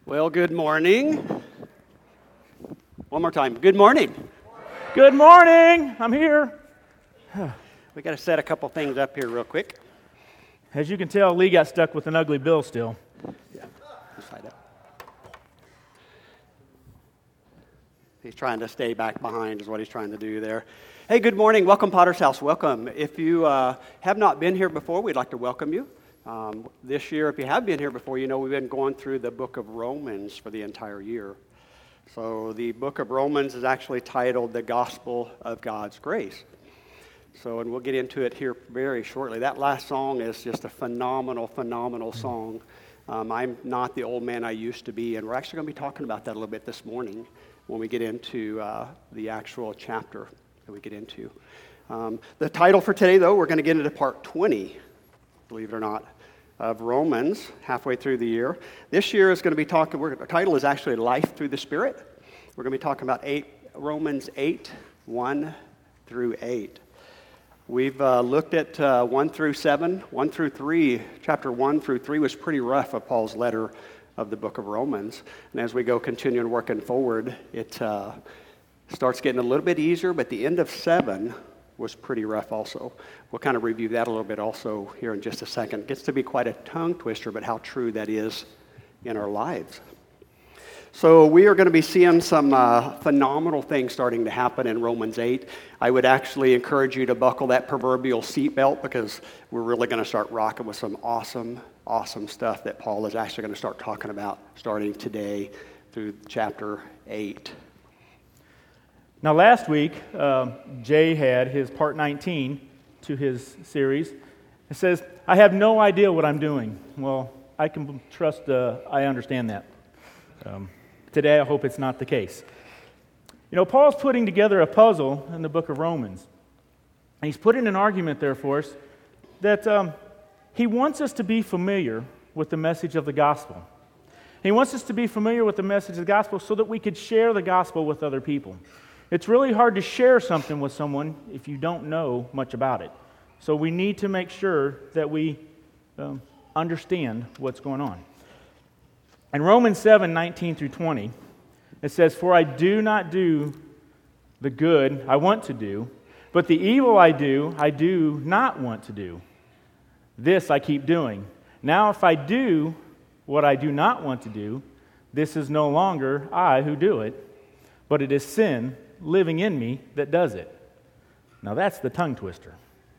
Well, good morning. One more time. Good morning. Good morning. I'm here. We got to set a couple things up here real quick. As you can tell, Lee got stuck with an ugly bill still. Yeah, slide up. He's trying to stay back behind is what he's trying to do there. Hey, good morning. Welcome, Potter's House. Welcome. If you have not been here before, we'd like to welcome you. This year, if you have been here before, you know we've been going through the book of Romans for the entire year. So the book of Romans is actually titled The Gospel of God's Grace. So, and we'll get into it here very shortly. That last song is just a phenomenal song. I'm not the old man I used to be, and we're actually going to be talking about that a little bit this morning when we get into the actual chapter that we get into. The title for today, though, we're going to get into part 20, believe it or not, of Romans, halfway through the year. This year is going to be talking, our title is actually Life Through the Spirit. We're going to be talking about Romans 8, 1 through 8. We've looked at 1 through 7, 1 through 3. Chapter 1 through 3 was pretty rough of Paul's letter of the book of Romans. And as we go continuing working forward, it starts getting a little bit easier, but the end of 7 was pretty rough also. We'll kind of review that a little bit also here in just a second. It gets to be quite a tongue twister, but how true that is in our lives. So we are going to be seeing some phenomenal things starting to happen in Romans 8. I would actually encourage you to buckle that proverbial seatbelt because we're really going to start rocking with some awesome stuff that Paul is actually going to start talking about starting today through chapter 8. Now, last week, Jay had his part 19 to his series. It says, I have no idea what I'm doing. Well, I can trust I understand that. Today, I hope it's not the case. You know, Paul's putting together a puzzle in the book of Romans. And he's putting an argument there for us that he wants us to be familiar with the message of the gospel. He wants us to be familiar with the message of the gospel so that we could share the gospel with other people. It's really hard to share something with someone if you don't know much about it. So we need to make sure that we understand what's going on. In Romans 7, 19 through 20, it says, For I do not do the good I want to do, but the evil I do not want to do. This I keep doing. Now if I do what I do not want to do, this is no longer I who do it, but it is sin living in me that does it. Now that's the tongue twister.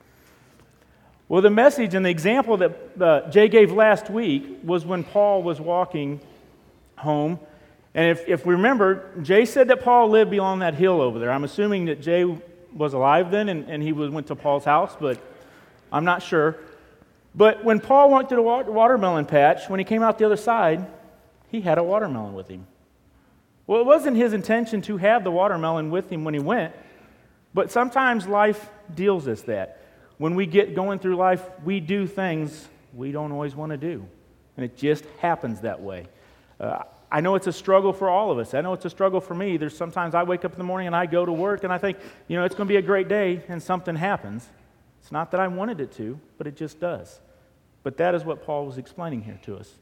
Well, the message and the example that Jay gave last week was when Paul was walking home. And if we remember, Jay said that Paul lived beyond that hill over there. I'm assuming that Jay was alive then and he went to Paul's house, but I'm not sure. But when Paul went to the watermelon patch, when he came out the other side, he had a watermelon with him. Well, it wasn't his intention to have the watermelon with him when he went, but sometimes life deals us that. When we get going through life, we do things we don't always want to do, and it just happens that way. I know it's a struggle for all of us. I know it's a struggle for me. There's sometimes I wake up in the morning and I go to work and I think, it's going to be a great day, and something happens. It's not that I wanted it to, but it just does. But that is what Paul was explaining here to us.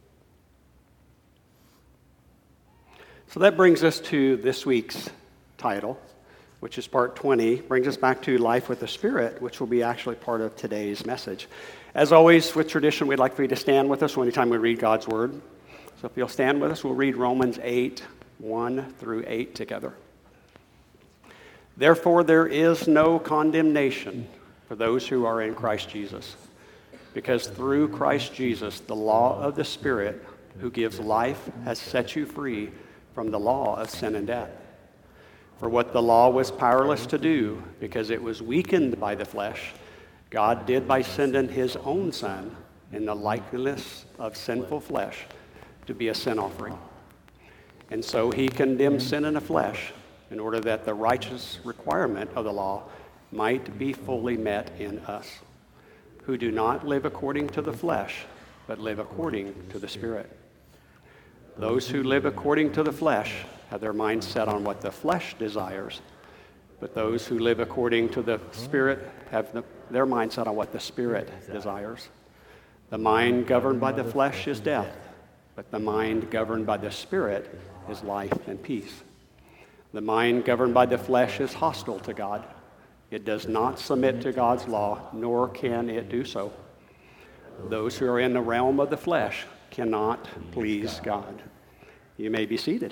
So that brings us to this week's title, which is part 20, brings us back to Life with the Spirit, which will be actually part of today's message. As always, with tradition, we'd like for you to stand with us anytime we read God's Word. So if you'll stand with us, we'll read Romans 8, 1 through 8 together. Therefore, there is no condemnation for those who are in Christ Jesus, because through Christ Jesus, the law of the Spirit who gives life has set you free from the law of sin and death. For what the law was powerless to do, because it was weakened by the flesh, God did by sending his own Son in the likeness of sinful flesh to be a sin offering. And so he condemned sin in the flesh in order that the righteous requirement of the law might be fully met in us, who do not live according to the flesh, but live according to the Spirit. Those who live according to the flesh have their mind set on what the flesh desires, but those who live according to the Spirit have their mind set on what the Spirit desires. The mind governed by the flesh is death, but the mind governed by the Spirit is life and peace. The mind governed by the flesh is hostile to God. It does not submit to God's law, nor can it do so. Those who are in the realm of the flesh cannot please God. You may be seated.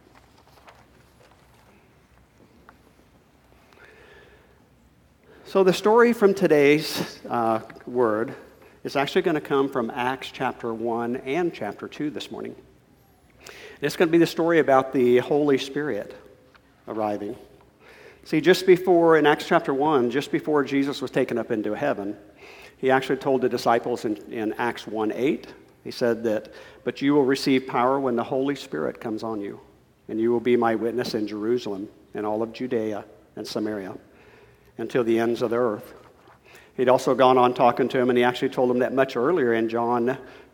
So the story from today's word is actually going to come from Acts chapter 1 and chapter 2 this morning. It's going to be the story about the Holy Spirit arriving. See, just before, in Acts chapter 1, just before Jesus was taken up into heaven, he actually told the disciples in Acts 1:8, he said that, "But you will receive power when the Holy Spirit comes on you, and you will be my witness in Jerusalem and all of Judea and Samaria, until the ends of the earth." He'd also gone on talking to him, and he actually told him that much earlier in John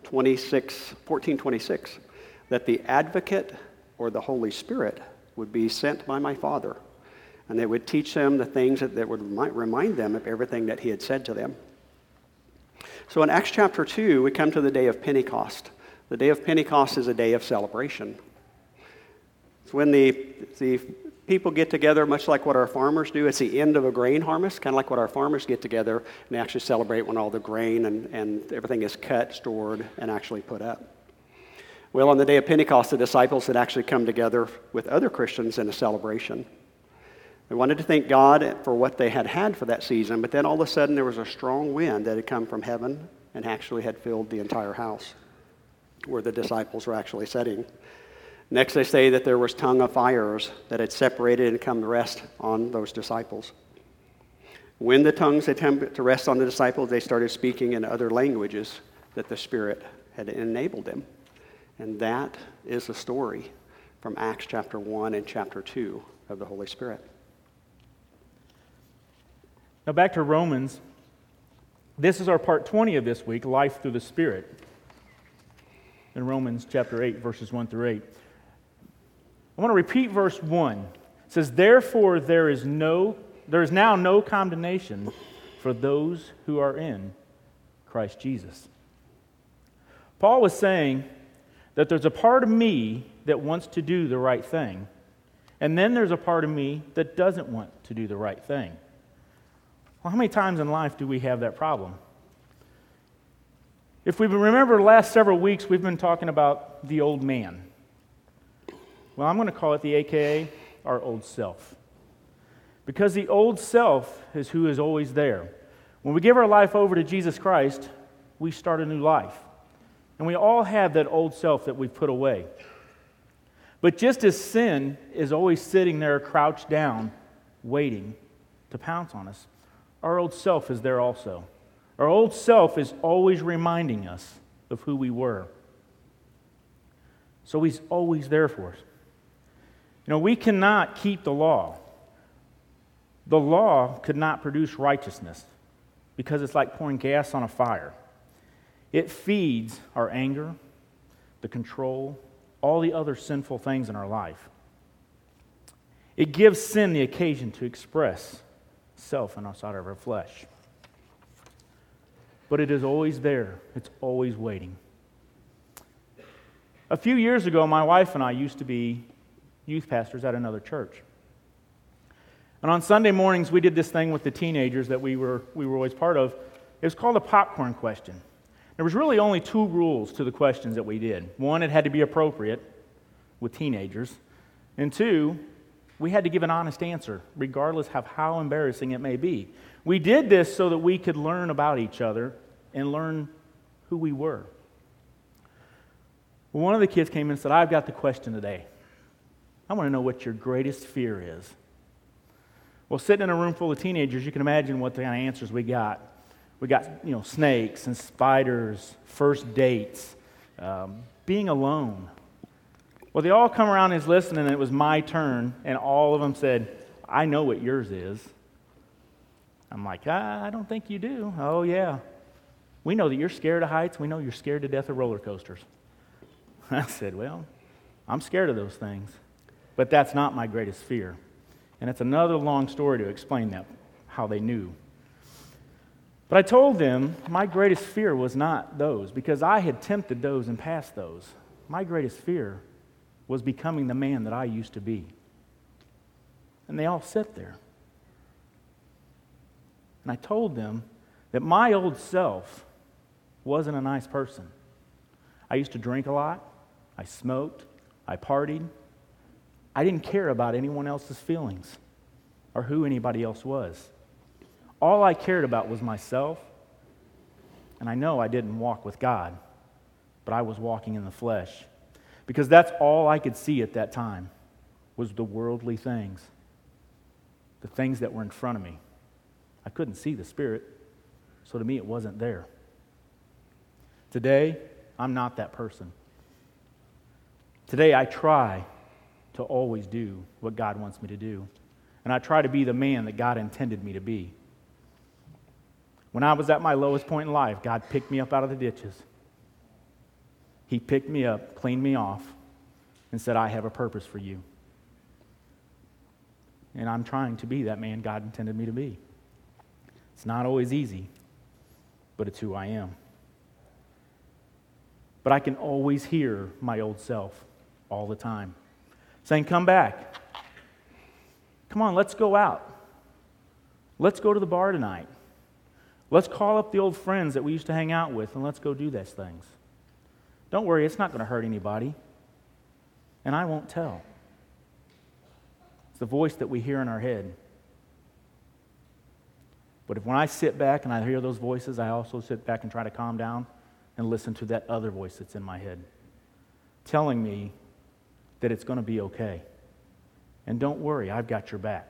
14:26, that the advocate, or the Holy Spirit, would be sent by my Father, and they would teach them the things that would remind them of everything that he had said to them. So in Acts chapter 2, we come to the day of Pentecost. The day of Pentecost is a day of celebration. It's when the people get together, much like what our farmers do. It's the end of a grain harvest, kind of like what our farmers get together, and they actually celebrate when all the grain and everything is cut, stored, and actually put up. Well, on the day of Pentecost, the disciples had actually come together with other Christians in a celebration. They wanted to thank God for what they had for that season, but then all of a sudden there was a strong wind that had come from heaven and actually had filled the entire house where the disciples were actually sitting. Next, they say that there was tongue of fires that had separated and come to rest on those disciples. When the tongues had come to rest on the disciples, they started speaking in other languages that the Spirit had enabled them. And that is the story from Acts chapter 1 and chapter 2 of the Holy Spirit. Now back to Romans. This is our part 20 of this week, Life Through the Spirit. In Romans chapter 8, verses 1 through 8. I want to repeat verse 1. It says, "Therefore there is now no condemnation for those who are in Christ Jesus." Paul was saying that there's a part of me that wants to do the right thing, and then there's a part of me that doesn't want to do the right thing. Well, how many times in life do we have that problem? If we remember the last several weeks, we've been talking about the old man. Well, I'm going to call it the AKA, our old self. Because the old self is who is always there. When we give our life over to Jesus Christ, we start a new life. And we all have that old self that we've put away. But just as sin is always sitting there crouched down, waiting to pounce on us, our old self is there also. Our old self is always reminding us of who we were. So he's always there for us. You know, we cannot keep the law. The law could not produce righteousness because it's like pouring gas on a fire. It feeds our anger, the control, all the other sinful things in our life. It gives sin the occasion to express self and outside of our flesh. But it is always there. It's always waiting. A few years ago, my wife and I used to be youth pastors at another church. And on Sunday mornings, we did this thing with the teenagers that we were always part of. It was called a popcorn question. There was really only two rules to the questions that we did. One, it had to be appropriate with teenagers. And two, we had to give an honest answer, regardless of how embarrassing it may be. We did this so that we could learn about each other and learn who we were. Well, one of the kids came in and said, "I've got the question today. I want to know what your greatest fear is." Well, sitting in a room full of teenagers, you can imagine what the kind of answers we got. We got, snakes and spiders, first dates, being alone. Well, they all come around and is listening, and it was my turn, and all of them said, "I know what yours is." I'm like, I don't think you do. "Oh, yeah. We know that you're scared of heights. We know you're scared to death of roller coasters." I said, "Well, I'm scared of those things, but that's not my greatest fear." And it's another long story to explain that, how they knew. But I told them my greatest fear was not those, because I had tempted those and passed those. my greatest fear was becoming the man that I used to be. And they all sat there. And I told them that my old self wasn't a nice person. I used to drink a lot. I smoked. I partied. I didn't care about anyone else's feelings or who anybody else was. All I cared about was myself. And I know I didn't walk with God, but I was walking in the flesh. Because that's all I could see at that time was the worldly things, the things that were in front of me. I couldn't see the Spirit, so to me it wasn't there. Today, I'm not that person. Today, I try to always do what God wants me to do. And I try to be the man that God intended me to be. When I was at my lowest point in life, God picked me up out of the ditches. He picked me up, cleaned me off, and said, I have a purpose for you. And I'm trying to be that man God intended me to be. It's not always easy, but it's who I am. But I can always hear my old self all the time saying, come back. Come on, let's go out. Let's go to the bar tonight. Let's call up the old friends that we used to hang out with and let's go do those things. Don't worry, it's not going to hurt anybody. And I won't tell. It's the voice that we hear in our head. But when I sit back and I hear those voices, I also sit back and try to calm down and listen to that other voice that's in my head, telling me that it's going to be okay. And don't worry, I've got your back.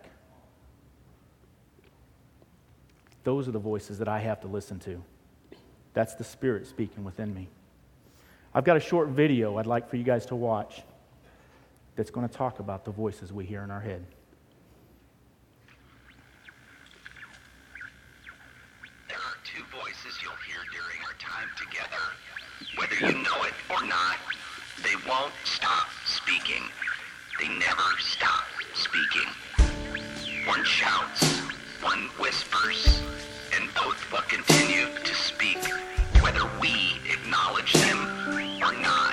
Those are the voices that I have to listen to. That's the Spirit speaking within me. I've got a short video I'd like for you guys to watch that's going to talk about the voices we hear in our head. There are two voices you'll hear during our time together. Whether you know it or not, they won't stop speaking. They never stop speaking. One shouts, one whispers, and both will continue to speak, whether we acknowledge them or not.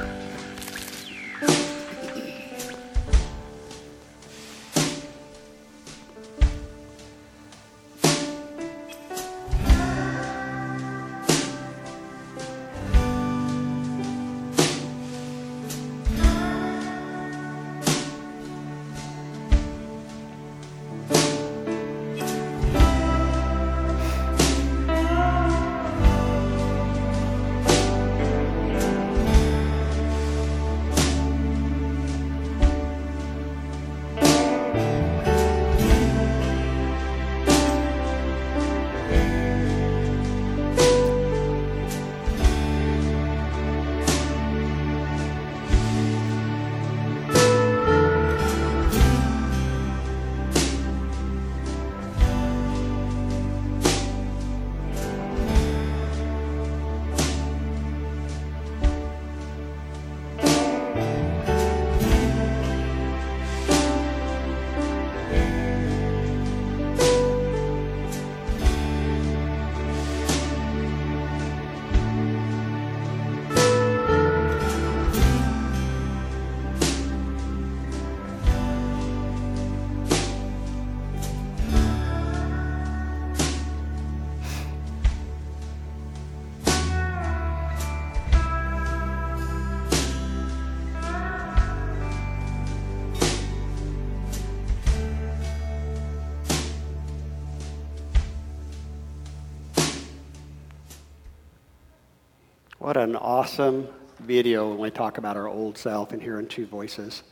What an awesome video when we talk about our old self and hearing two voices.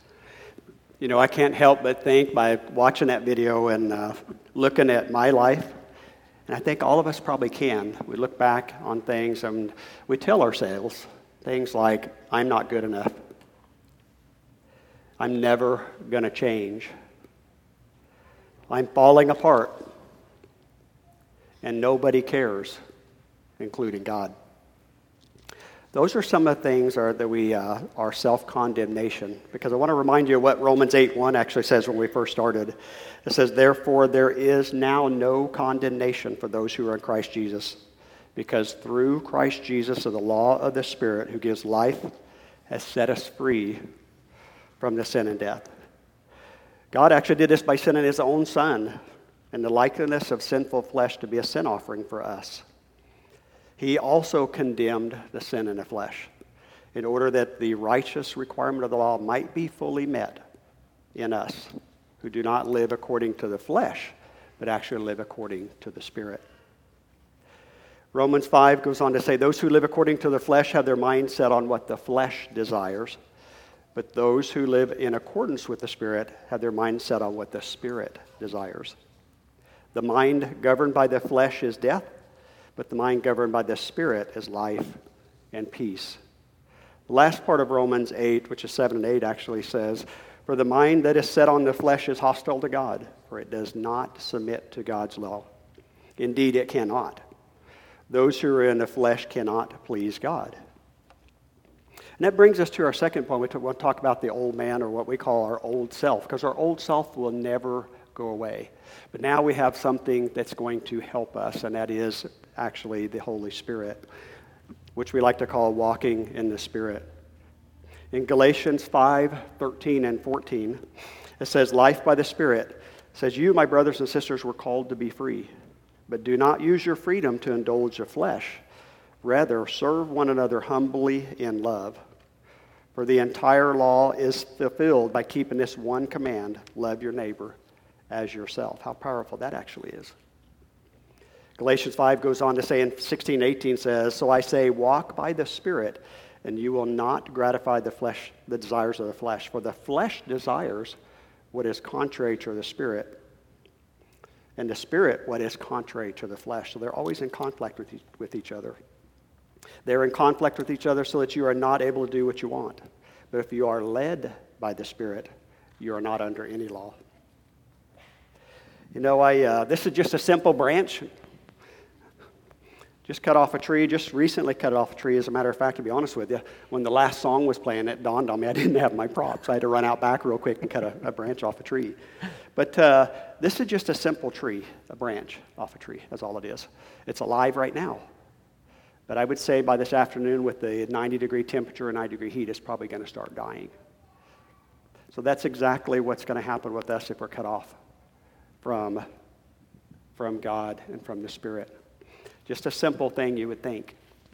You know, I can't help but think by watching that video and looking at my life, and I think all of us probably can. We look back on things and we tell ourselves things like, I'm not good enough. I'm never going to change. I'm falling apart. And nobody cares, including God. Those are some of the things that we are self-condemnation. Because I want to remind you of what Romans 8:1 actually says when we first started. It says, therefore there is now no condemnation for those who are in Christ Jesus. Because through Christ Jesus of the law of the Spirit who gives life has set us free from the sin and death. God actually did this by sending his own Son in the likeness of sinful flesh to be a sin offering for us. He also condemned the sin in the flesh in order that the righteous requirement of the law might be fully met in us who do not live according to the flesh, but actually live according to the Spirit. Romans 5 goes on to say, those who live according to the flesh have their mind set on what the flesh desires, but those who live in accordance with the Spirit have their mind set on what the Spirit desires. The mind governed by the flesh is death, but the mind governed by the Spirit is life and peace. The last part of Romans 8, which is 7 and 8, actually says, for the mind that is set on the flesh is hostile to God, for it does not submit to God's law. Indeed, it cannot. Those who are in the flesh cannot please God. And that brings us to our second point. We want to talk about the old man, or what we call our old self, because our old self will never go away. But now we have something that's going to help us, and that is actually the Holy Spirit, which we like to call walking in the Spirit. In Galatians 5:13 and 14, it says, life by the Spirit. It says, you, my brothers and sisters, were called to be free, but do not use your freedom to indulge the flesh. Rather, serve one another humbly in love. For the entire law is fulfilled by keeping this one command, love your neighbor as yourself. How powerful that actually is. Galatians 5 goes on to say in 16:18 says, so I say, walk by the Spirit, and you will not gratify the desires of the flesh. For the flesh desires what is contrary to the Spirit, and the Spirit what is contrary to the flesh. So they're always in conflict with each other. They're in conflict with each other so that you are not able to do what you want. But if you are led by the Spirit, you are not under any law. You know, this is just a simple branch. Just cut off a tree, just recently cut off a tree. As a matter of fact, to be honest with you, when the last song was playing, it dawned on me I didn't have my props. I had to run out back real quick and cut a branch off a tree. But this is just a simple tree, a branch off a tree. That's all it is. It's alive right now. But I would say by this afternoon, with the 90-degree temperature and 90-degree heat, it's probably going to start dying. So that's exactly what's going to happen with us if we're cut off from God and from the Spirit. Just a simple thing you would think.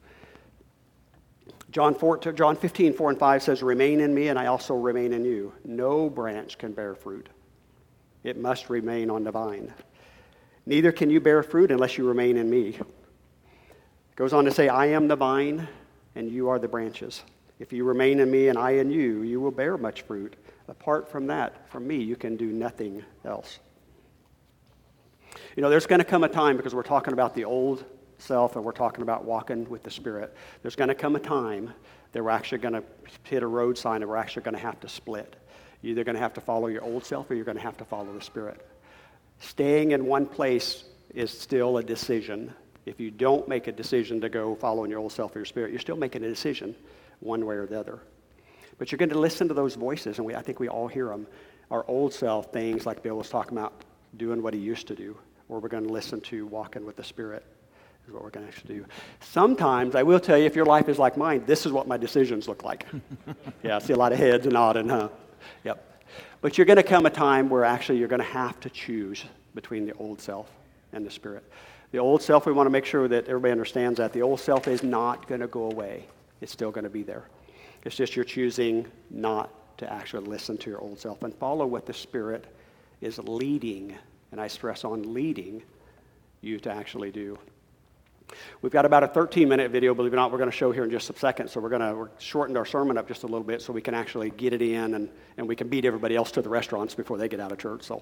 John 15, 4 and 5 says, remain in me and I also remain in you. No branch can bear fruit. It must remain on the vine. Neither can you bear fruit unless you remain in me. It goes on to say, I am the vine and you are the branches. If you remain in me and I in you, you will bear much fruit. Apart from that, from me, you can do nothing else. You know, there's going to come a time, because we're talking about the old self and we're talking about walking with the Spirit, there's going to come a time that we're actually going to hit a road sign and we're actually going to have to split. You're either going to have to follow your old self or you're going to have to follow the Spirit. Staying in one place is still a decision. If you don't make a decision to go following your old self or your Spirit, you're still making a decision one way or the other. But you're going to listen to those voices, and I think we all hear them. Our old self, things like Bill was talking about, doing what he used to do, or we're going to listen to walking with the Spirit is what we're going to actually do. Sometimes, I will tell you, if your life is like mine, this is what my decisions look like. Yeah, I see a lot of heads and nodding, huh? Yep. But you're going to come a time where actually you're going to have to choose between the old self and the Spirit. The old self, we want to make sure that everybody understands that. The old self is not going to go away. It's still going to be there. It's just you're choosing not to actually listen to your old self and follow what the Spirit is leading, and I stress on leading, you to actually do. We've got about a 13-minute video, believe it or not, we're going to show here in just a second, so we're shortened our sermon up just a little bit so we can actually get it in and we can beat everybody else to the restaurants before they get out of church. So,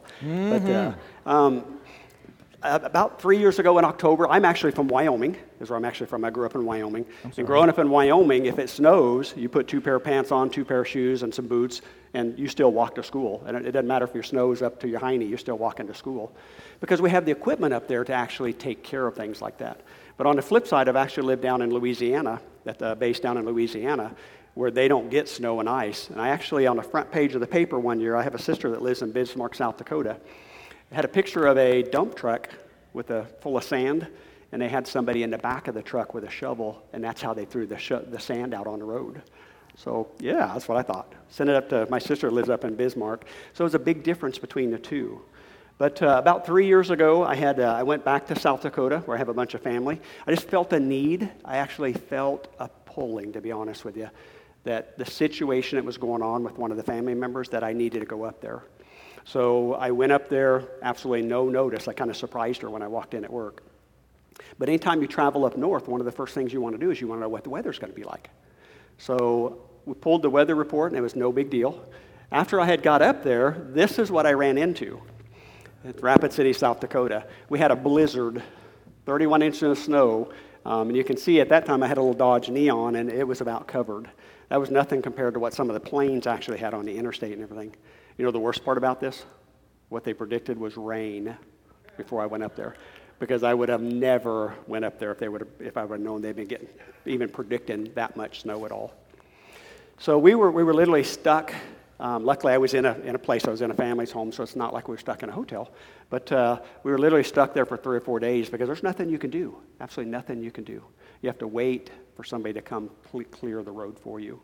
about 3 years ago in October, I'm actually from Wyoming, is where I'm actually from. I grew up in Wyoming. And growing up in Wyoming, if it snows, you put 2 pair of pants on, 2 pair of shoes, and some boots, and you still walk to school. And it doesn't matter if your snow's up to your hiney, you're still walking to school. Because we have the equipment up there to actually take care of things like that. But on the flip side, I've actually lived down in Louisiana, at the base down in Louisiana, where they don't get snow and ice. And I actually, on the front page of the paper one year, I have a sister that lives in Bismarck, South Dakota. It had a picture of a dump truck full of sand, and they had somebody in the back of the truck with a shovel, and that's how they threw the sand out on the road. So, yeah, that's what I thought. Sent it up to, my sister lives up in Bismarck, so it was a big difference between the two. But about 3 years ago, I went back to South Dakota, where I have a bunch of family. I just felt a need. I actually felt a pulling, to be honest with you, that the situation that was going on with one of the family members, that I needed to go up there. So I went up there, absolutely no notice. I kind of surprised her when I walked in at work. But anytime you travel up north, one of the first things you want to do is you want to know what the weather's going to be like. So we pulled the weather report, and it was no big deal. After I had got up there, this is what I ran into. At Rapid City, South Dakota. We had a blizzard, 31 inches of snow, and you can see at that time I had a little Dodge Neon, and it was about covered. That was nothing compared to what some of the planes actually had on the interstate and everything. You know the worst part about this? What they predicted was rain before I went up there, because I would have never went up there if I would have known they'd been even predicting that much snow at all. So we were literally stuck. Luckily, I was in a place. I was in a family's home, so it's not like we were stuck in a hotel. But we were literally stuck there for 3 or 4 days because there's nothing you can do. Absolutely nothing you can do. You have to wait for somebody to come clear the road for you.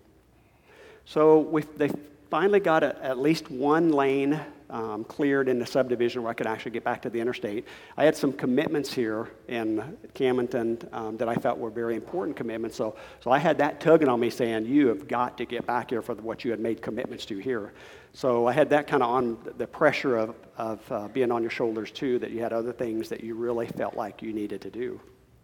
So they finally got at least one lane cleared in the subdivision where I could actually get back to the interstate. I had some commitments here in Camdenton that I felt were very important commitments. So I had that tugging on me saying, you have got to get back here for what you had made commitments to here. So I had that kind of on the pressure of being on your shoulders too, that you had other things that you really felt like you needed to do.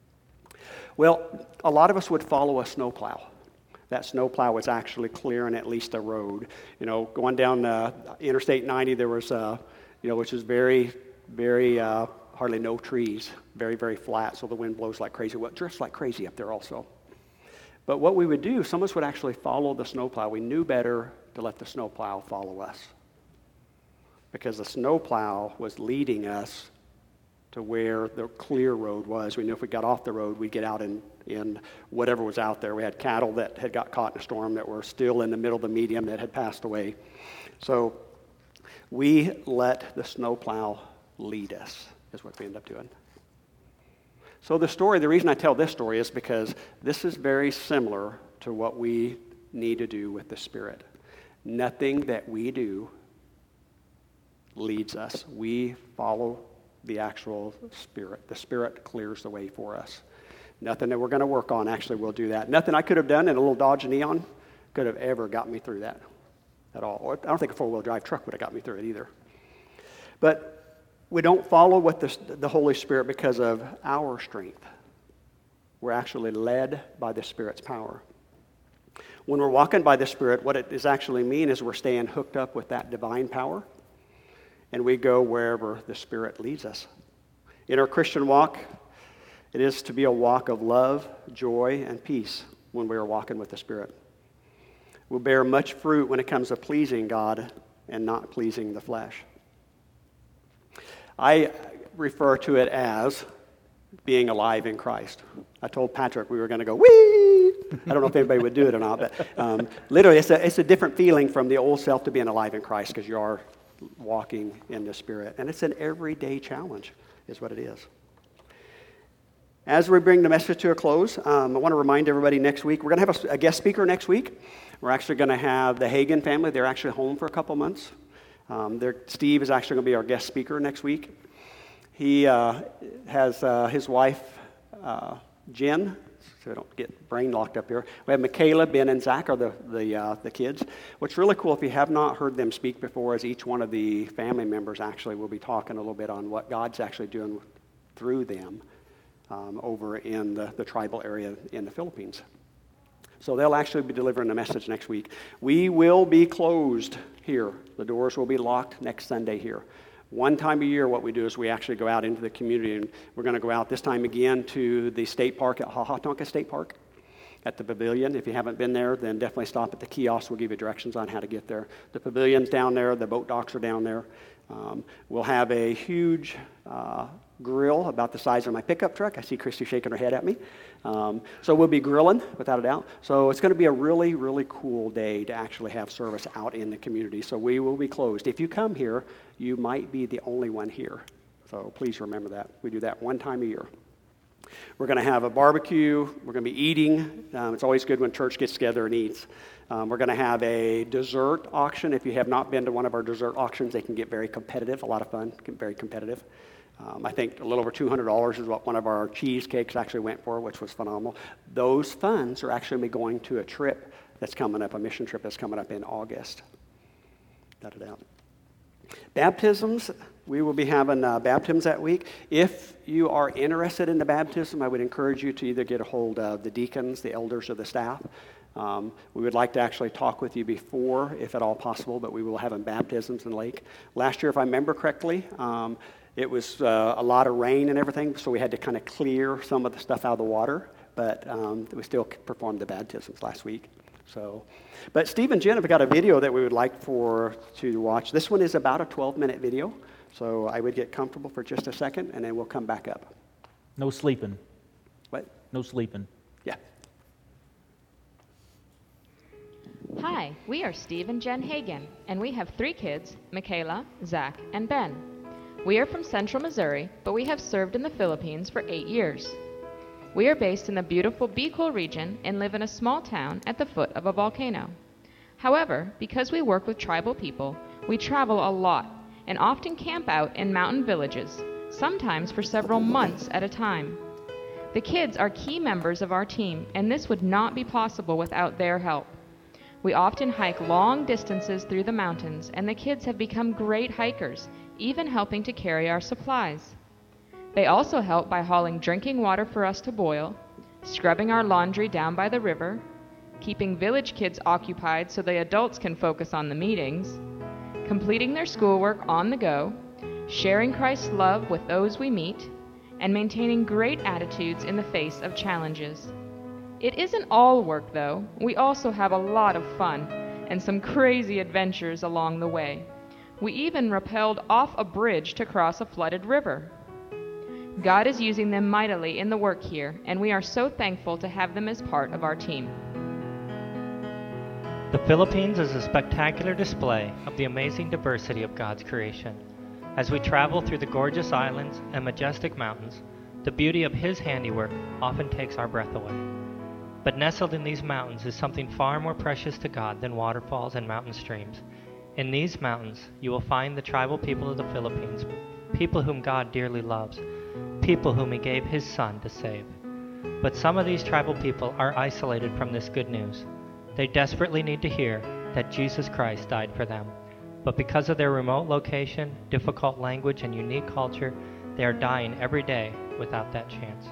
Well, a lot of us would follow a snowplow. That snowplow was actually clearing at least a road. You know, going down Interstate 90, there was, which is very, very, hardly no trees, very, very flat, so the wind blows like crazy. Well, it drifts like crazy up there also. But what we would do, some of us would actually follow the snowplow. We knew better to let the snowplow follow us, because the snowplow was leading us to where the clear road was. We knew if we got off the road, we'd get out in whatever was out there. We had cattle that had got caught in a storm that were still in the middle of the median that had passed away. So we let the snowplow lead us, is what we ended up doing. So the reason I tell this story is because this is very similar to what we need to do with the Spirit. Nothing that we do leads us. We follow the actual Spirit. The Spirit clears the way for us. Nothing that we're going to work on actually will do that. Nothing I could have done in a little Dodge Neon could have ever got me through that at all. Or I don't think a four-wheel drive truck would have got me through it either. But we don't follow with the Holy Spirit because of our strength. We're actually led by the Spirit's power. When we're walking by the Spirit, what it does actually mean is we're staying hooked up with that divine power, and we go wherever the Spirit leads us. In our Christian walk, it is to be a walk of love, joy, and peace when we are walking with the Spirit. We'll bear much fruit when it comes to pleasing God and not pleasing the flesh. I refer to it as being alive in Christ. I told Patrick we were going to go, whee! I don't know if anybody would do it or not, but literally it's a different feeling from the old self to being alive in Christ, because you are walking in the Spirit. And it's an everyday challenge, is what it is. As we bring the message to a close, I want to remind everybody next week, we're going to have a guest speaker next week. We're actually going to have the Hagen family. They're actually home for a couple months. Steve is actually going to be our guest speaker next week. He has his wife, Jen, so I don't get brain locked up here. We have Michaela, Ben, and Zach are the kids. What's really cool, if you have not heard them speak before, is each one of the family members actually will be talking a little bit on what God's actually doing through them over in the tribal area in the Philippines. So they'll actually be delivering a message next week. We will be closed here. The doors will be locked next Sunday here. One time a year, what we do is we actually go out into the community, and we're going to go out this time again to the state park at Hahatonka State Park at the pavilion. If you haven't been there, then definitely stop at the kiosk. We'll give you directions on how to get there. The pavilion's down there. The boat docks are down there. We'll have a huge grill about the size of my pickup truck. I see Christy shaking her head at me. So we'll be grilling, without a doubt. So it's going to be a really, really cool day to actually have service out in the community. So we will be closed. If you come here, you might be the only one here. So please remember that. We do that one time a year. We're going to have a barbecue. We're going to be eating. It's always good when church gets together and eats. We're going to have a dessert auction. If you have not been to one of our dessert auctions, they can get very competitive, a lot of fun, get very competitive. I think a little over $200 is what one of our cheesecakes actually went for, which was phenomenal. Those funds are actually going to be going to a trip that's coming up, a mission trip that's coming up in August. Baptisms, we will be having baptisms that week. If you are interested in the baptism, I would encourage you to either get a hold of the deacons, the elders, or the staff. We would like to actually talk with you before, if at all possible, but we will have baptisms in the lake. Last year, if I remember correctly, it was a lot of rain and everything, so we had to kind of clear some of the stuff out of the water, but we still performed the baptisms last week. But Steve and Jen have got a video that we would like to watch. This one is about a 12-minute video, so I would get comfortable for just a second, and then we'll come back up. No sleeping. What? No sleeping. Yeah. Hi, we are Steve and Jen Hagen, and we have 3 kids, Michaela, Zach, and Ben. We are from Central Missouri, but we have served in the Philippines for 8 years. We are based in the beautiful Bicol region and live in a small town at the foot of a volcano. However, because we work with tribal people, we travel a lot and often camp out in mountain villages, sometimes for several months at a time. The kids are key members of our team, and this would not be possible without their help. We often hike long distances through the mountains, and the kids have become great hikers, even helping to carry our supplies. They also help by hauling drinking water for us to boil, scrubbing our laundry down by the river, keeping village kids occupied so the adults can focus on the meetings, completing their schoolwork on the go, sharing Christ's love with those we meet, and maintaining great attitudes in the face of challenges. It isn't all work, though. We also have a lot of fun and some crazy adventures along the way. We even rappelled off a bridge to cross a flooded river. God is using them mightily in the work here, and we are so thankful to have them as part of our team. The Philippines is a spectacular display of the amazing diversity of God's creation. As we travel through the gorgeous islands and majestic mountains, the beauty of His handiwork often takes our breath away. But nestled in these mountains is something far more precious to God than waterfalls and mountain streams. In these mountains, you will find the tribal people of the Philippines, people whom God dearly loves, people whom He gave His Son to save. But some of these tribal people are isolated from this good news. They desperately need to hear that Jesus Christ died for them. But because of their remote location, difficult language, and unique culture, they are dying every day without that chance.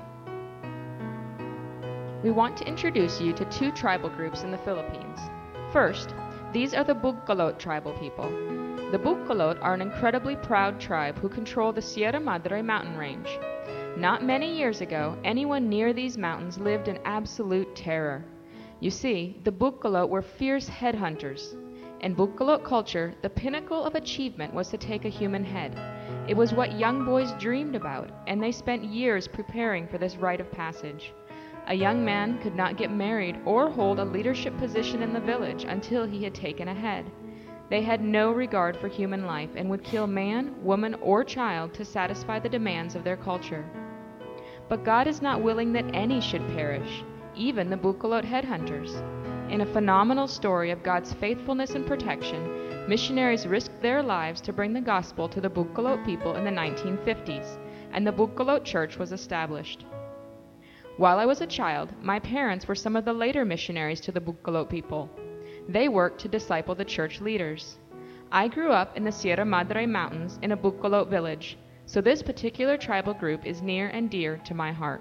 We want to introduce you to 2 tribal groups in the Philippines. First, these are the Bugkalot tribal people. The Bugkalot are an incredibly proud tribe who control the Sierra Madre mountain range. Not many years ago, anyone near these mountains lived in absolute terror. You see, the Bugkalot were fierce headhunters. In Bugkalot culture, the pinnacle of achievement was to take a human head. It was what young boys dreamed about, and they spent years preparing for this rite of passage. A young man could not get married or hold a leadership position in the village until he had taken a head. They had no regard for human life and would kill man, woman, or child to satisfy the demands of their culture. But God is not willing that any should perish, even the Bugkalot headhunters. In a phenomenal story of God's faithfulness and protection, missionaries risked their lives to bring the gospel to the Bugkalot people in the 1950s, and the Bugkalot church was established. While I was a child, my parents were some of the later missionaries to the Bugkalot people. They worked to disciple the church leaders. I grew up in the Sierra Madre Mountains in a Bugkalot village, so this particular tribal group is near and dear to my heart.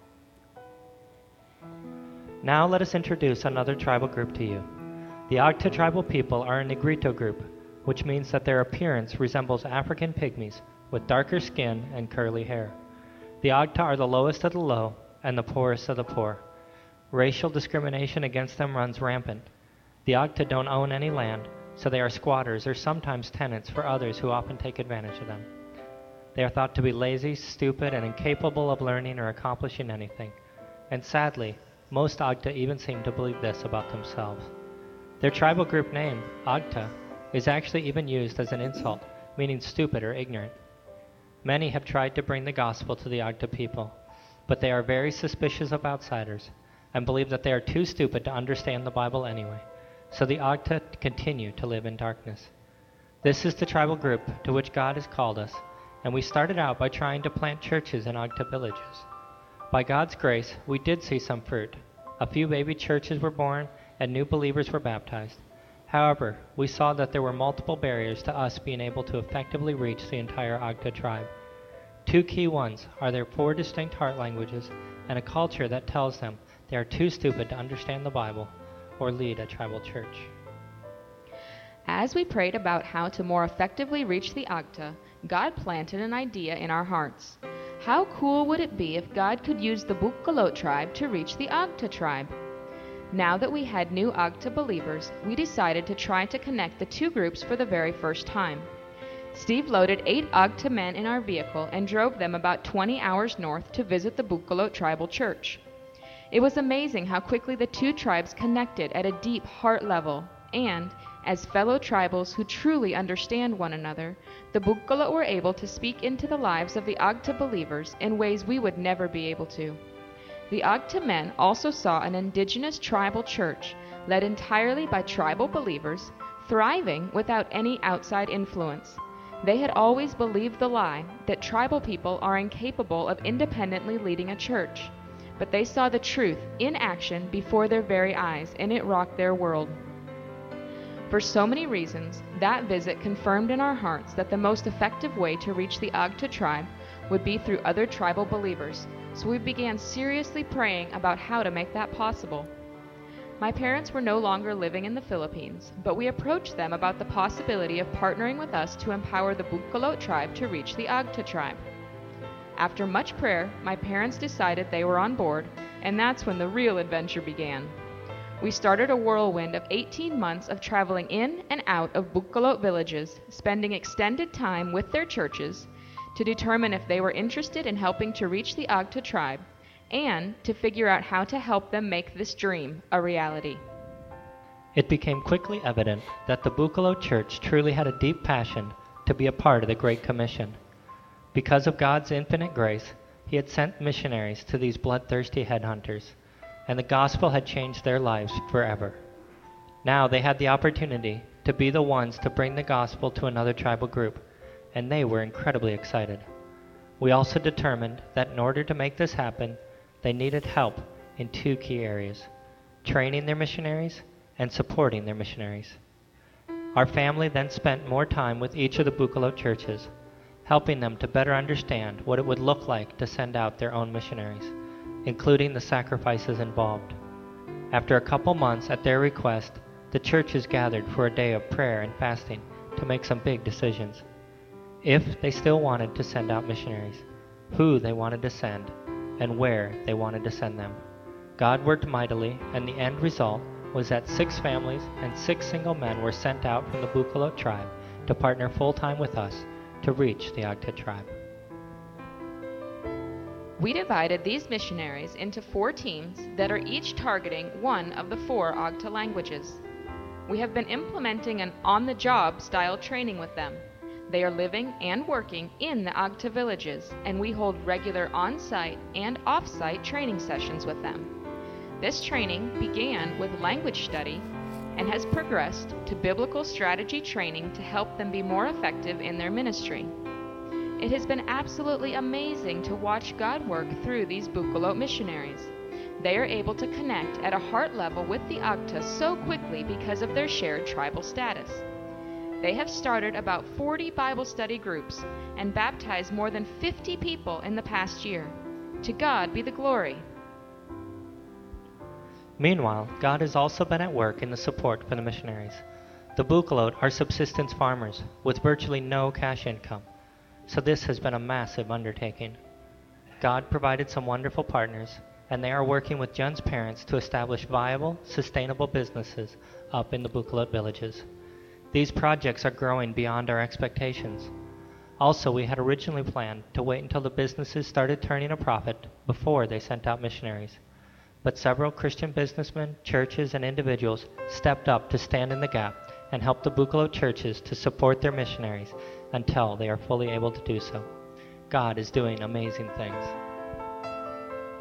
Now let us introduce another tribal group to you. The Agta tribal people are a Negrito group, which means that their appearance resembles African pygmies with darker skin and curly hair. The Agta are the lowest of the low and the poorest of the poor. Racial discrimination against them runs rampant. The Agta don't own any land, so they are squatters or sometimes tenants for others who often take advantage of them. They are thought to be lazy, stupid, and incapable of learning or accomplishing anything. And sadly, most Agta even seem to believe this about themselves. Their tribal group name, Agta, is actually even used as an insult, meaning stupid or ignorant. Many have tried to bring the gospel to the Agta people, but they are very suspicious of outsiders and believe that they are too stupid to understand the Bible anyway, so the Agta continue to live in darkness. This is the tribal group to which God has called us, and we started out by trying to plant churches in Agta villages. By God's grace, we did see some fruit. A few baby churches were born, and new believers were baptized. However, we saw that there were multiple barriers to us being able to effectively reach the entire Agta tribe. Two key ones are their 4 distinct heart languages and a culture that tells them they are too stupid to understand the Bible or lead a tribal church. As we prayed about how to more effectively reach the Agta, God planted an idea in our hearts. How cool would it be if God could use the Bukkalot tribe to reach the Agta tribe? Now that we had new Agta believers, we decided to try to connect the two groups for the very first time. Steve loaded 8 Agta men in our vehicle and drove them about 20 hours north to visit the Bukkalot tribal church. It was amazing how quickly the two tribes connected at a deep heart level, and, as fellow tribals who truly understand one another, the Bukkalot were able to speak into the lives of the Agta believers in ways we would never be able to. The Agta men also saw an indigenous tribal church, led entirely by tribal believers, thriving without any outside influence. They had always believed the lie that tribal people are incapable of independently leading a church, but they saw the truth in action before their very eyes, and it rocked their world. For so many reasons, that visit confirmed in our hearts that the most effective way to reach the Agta tribe would be through other tribal believers, so we began seriously praying about how to make that possible. My parents were no longer living in the Philippines, but we approached them about the possibility of partnering with us to empower the Bukkalot tribe to reach the Agta tribe. After much prayer, my parents decided they were on board, and that's when the real adventure began. We started a whirlwind of 18 months of traveling in and out of Bukkalot villages, spending extended time with their churches to determine if they were interested in helping to reach the Agta tribe, and to figure out how to help them make this dream a reality. It became quickly evident that the Bukkalot church truly had a deep passion to be a part of the Great Commission. Because of God's infinite grace, He had sent missionaries to these bloodthirsty headhunters, and the gospel had changed their lives forever. Now they had the opportunity to be the ones to bring the gospel to another tribal group, and they were incredibly excited. We also determined that in order to make this happen, they needed help in 2 key areas: training their missionaries and supporting their missionaries. Our family then spent more time with each of the Bukkalot churches, helping them to better understand what it would look like to send out their own missionaries, including the sacrifices involved. After a couple months, at their request, the churches gathered for a day of prayer and fasting to make some big decisions. If they still wanted to send out missionaries, who they wanted to send, and where they wanted to send them. God worked mightily, and the end result was that 6 families and 6 single men were sent out from the Bukkalot tribe to partner full-time with us to reach the Agta tribe. We divided these missionaries into 4 teams that are each targeting one of the 4 Agta languages. We have been implementing an on-the-job style training with them. They are living and working in the Agta villages, and we hold regular on-site and off-site training sessions with them. This training began with language study and has progressed to biblical strategy training to help them be more effective in their ministry. It has been absolutely amazing to watch God work through these Bukkalot missionaries. They are able to connect at a heart level with the Agta so quickly because of their shared tribal status. They have started about 40 Bible study groups and baptized more than 50 people in the past year. To God be the glory. Meanwhile, God has also been at work in the support for the missionaries. The Bukkalot are subsistence farmers with virtually no cash income, so this has been a massive undertaking. God provided some wonderful partners, and they are working with Jun's parents to establish viable, sustainable businesses up in the Bukkalot villages. These projects are growing beyond our expectations. Also, we had originally planned to wait until the businesses started turning a profit before they sent out missionaries. But several Christian businessmen, churches, and individuals stepped up to stand in the gap and help the Bukkalot churches to support their missionaries until they are fully able to do so. God is doing amazing things.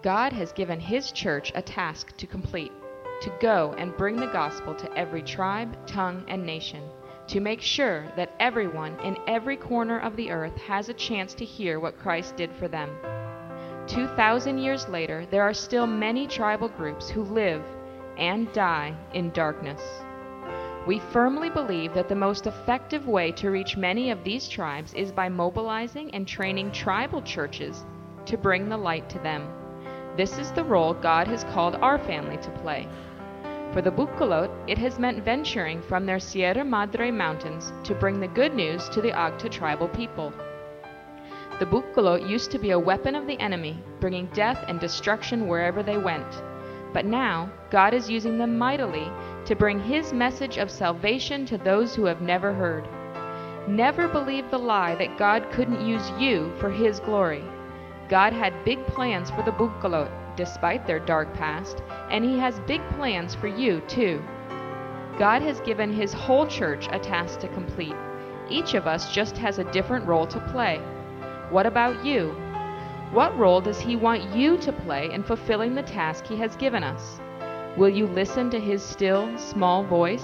God has given His church a task to complete, to go and bring the gospel to every tribe, tongue, and nation, to make sure that everyone in every corner of the earth has a chance to hear what Christ did for them. 2,000 years later, there are still many tribal groups who live and die in darkness. We firmly believe that the most effective way to reach many of these tribes is by mobilizing and training tribal churches to bring the light to them. This is the role God has called our family to play. For the Bucolot, it has meant venturing from their Sierra Madre mountains to bring the good news to the Agta tribal people. The Bucolot used to be a weapon of the enemy, bringing death and destruction wherever they went. But now, God is using them mightily to bring His message of salvation to those who have never heard. Never believe the lie that God couldn't use you for His glory. God had big plans for the Bucolot, despite their dark past, and He has big plans for you too. God has given His whole church a task to complete. Each of us just has a different role to play. What about you? What role does He want you to play in fulfilling the task He has given us? Will you listen to His still, small voice?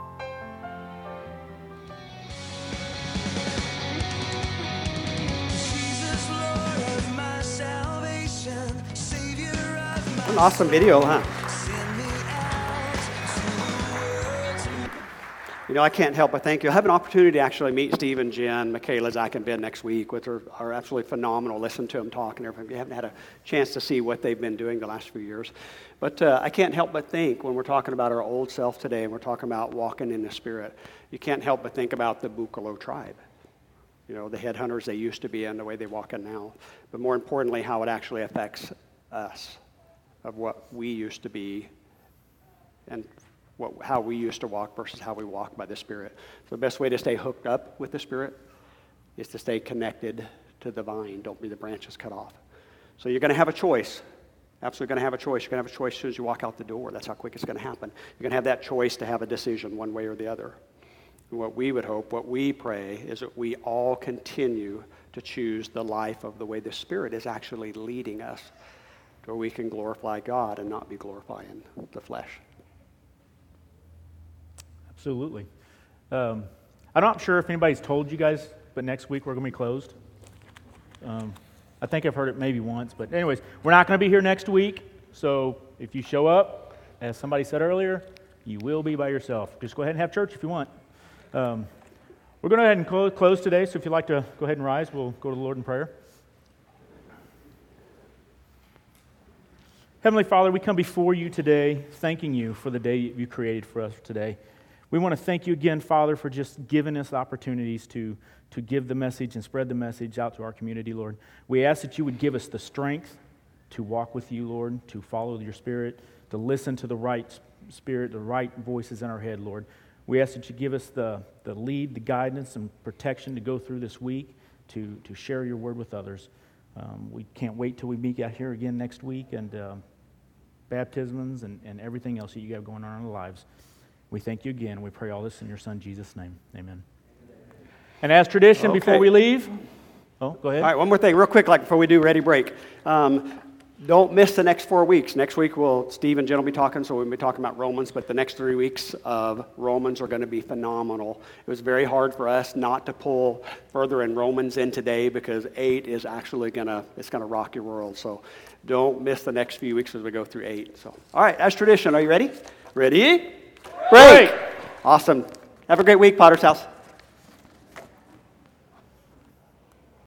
An awesome video, huh? You know, I can't help but thank you. I have an opportunity to actually meet Steve and Jen, Michaela, Zach, and Ben next week, which are absolutely phenomenal. Listen to them talk and everything. We haven't had a chance to see what they've been doing the last few years. But I can't help but think when we're talking about our old self today and we're talking about walking in the Spirit, you can't help but think about the Bucolot tribe. You know, the headhunters they used to be and the way they walk in now. But more importantly, how it actually affects us, of what we used to be and how we used to walk versus how we walk by the Spirit. So the best way to stay hooked up with the Spirit is to stay connected to the vine. Don't be the branches cut off. So you're going to have a choice. Absolutely going to have a choice. You're going to have a choice as soon as you walk out the door. That's how quick it's going to happen. You're going to have that choice to have a decision one way or the other. And what we would hope, what we pray, is that we all continue to choose the life of the way the Spirit is actually leading us, where we can glorify God and not be glorifying the flesh. Absolutely. I'm not sure if anybody's told you guys, but next week we're going to be closed. I think I've heard it maybe once, but anyways, we're not going to be here next week, so if you show up, as somebody said earlier, you will be by yourself. Just go ahead and have church if you want. We're going to go ahead and close today, so if you'd like to go ahead and rise, we'll go to the Lord in prayer. Heavenly Father, we come before you today, thanking you for the day you created for us today. We want to thank you again, Father, for just giving us opportunities to give the message and spread the message out to our community, Lord. We ask that you would give us the strength to walk with you, Lord, to follow your Spirit, to listen to the right Spirit, the right voices in our head, Lord. We ask that you give us the lead, the guidance, and protection to go through this week, to share your word with others. We can't wait till we meet out here again next week, and baptisms and everything else that you have going on in our lives. We thank you again. We pray all this in your Son, Jesus' name. Amen. And as tradition, before we leave, go ahead. All right, one more thing, real quick, before we do Ready Break. Don't miss the next 4 weeks. Next week, Steve and Jen will be talking, so we'll be talking about Romans, but the next 3 weeks of Romans are going to be phenomenal. It was very hard for us not to pull further in Romans in today because 8 is actually going to rock your world. So don't miss the next few weeks as we go through 8. So, all right, as tradition, are you ready? Ready? Break! Awesome. Have a great week, Potter's House.